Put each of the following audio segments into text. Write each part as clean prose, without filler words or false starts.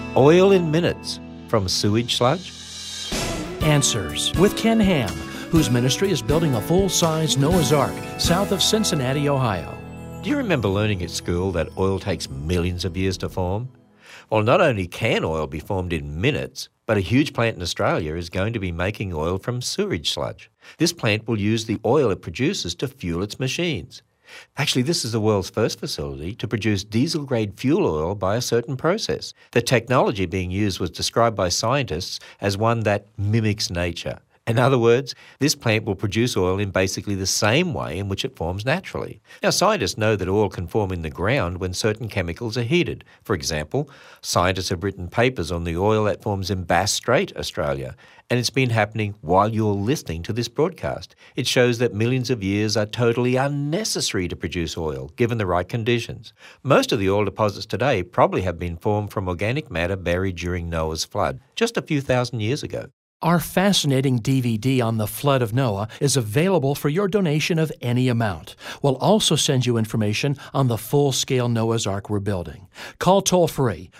Oil in minutes from sewage sludge? Answers with Ken Ham, whose ministry is building a full-size Noah's Ark south of Cincinnati, Ohio. Do you remember learning at school that oil takes millions of years to form? Well, not only can oil be formed in minutes, but a huge plant in Australia is going to be making oil from sewage sludge. This plant will use the oil it produces to fuel its machines. Actually, this is the world's first facility to produce diesel-grade fuel oil by a certain process. The technology being used was described by scientists as one that mimics nature. In other words, this plant will produce oil in basically the same way in which it forms naturally. Now, scientists know that oil can form in the ground when certain chemicals are heated. For example, scientists have written papers on the oil that forms in Bass Strait, Australia, and it's been happening while you're listening to this broadcast. It shows that millions of years are totally unnecessary to produce oil, given the right conditions. Most of the oil deposits today probably have been formed from organic matter buried during Noah's flood, just a few thousand years ago. Our fascinating DVD on the flood of Noah is available for your donation of any amount. We'll also send you information on the full-scale Noah's Ark we're building. Call toll-free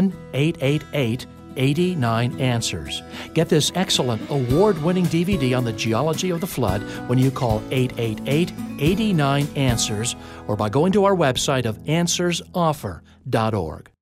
1-888-89-ANSWERS. Get this excellent award-winning DVD on the geology of the flood when you call 888-89-ANSWERS or by going to our website of answersoffer.org.